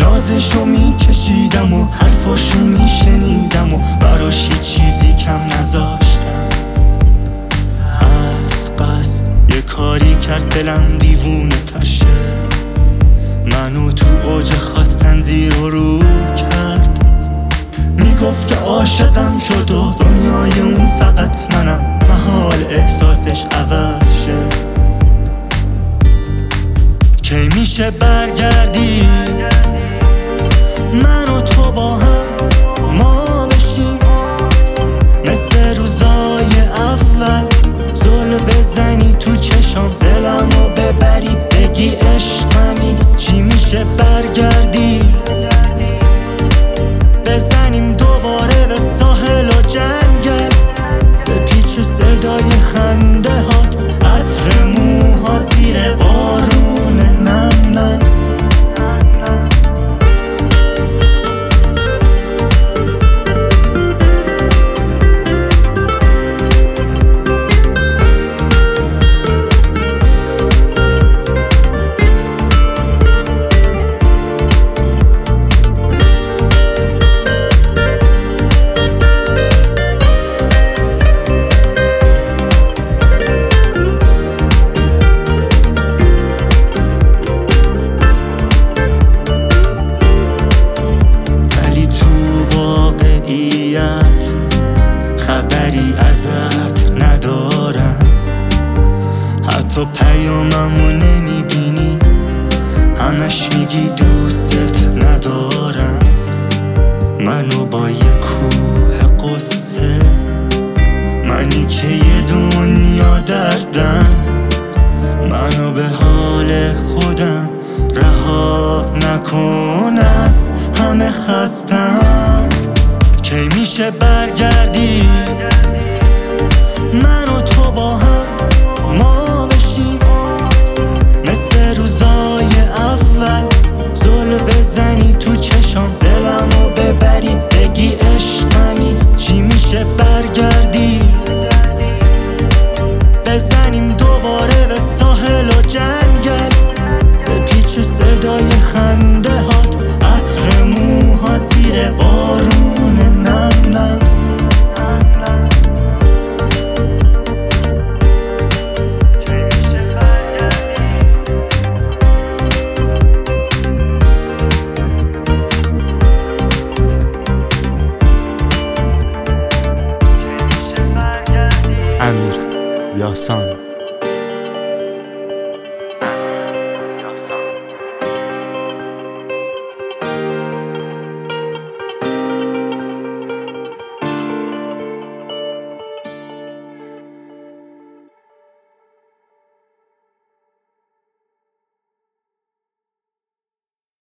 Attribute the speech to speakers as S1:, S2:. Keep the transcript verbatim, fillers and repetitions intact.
S1: نازشو میکشیدم و حرفاشو میشنیدم و براش یه چیزی کم نذاشتم. از قصد یه کاری کرد دلم دیوونه تشه، منو تو اوج خواستن زیر و رو کرد. میگفت که عاشقم شد و دنیای اون فقط منم، محال احساسش عوض شه. کی میشه برگردی من و تو با هم ما بشیم، مثل روزای اول زل بزنی تو چشام دلمو ببری بگی عشقمی. چی میشه برگردی بزنیم دوباره به ساحل و جنگل، به پیچ صدای خنده هات، عطر موها زیر بارون نم نم. خبری ازت ندارم، حتی پیاممو نمیبینی، همش میگی دوست ندارم. منو با یه کوه قصه، منی که یه دنیا دردم، منو به حال خودم رها نکن، از همه خستم. کی میشه برگردی من و تو با هم ما بشیم، مثل روزای اول زل بزنی تو چشام دلمو ببری بگی عشقمی. چی میشه برگردی بزنیم دوباره به ساحل و جنگل، به پیچ صدای خنده هات، عطر موها زیر بارون نم نم.
S2: امیر یاسان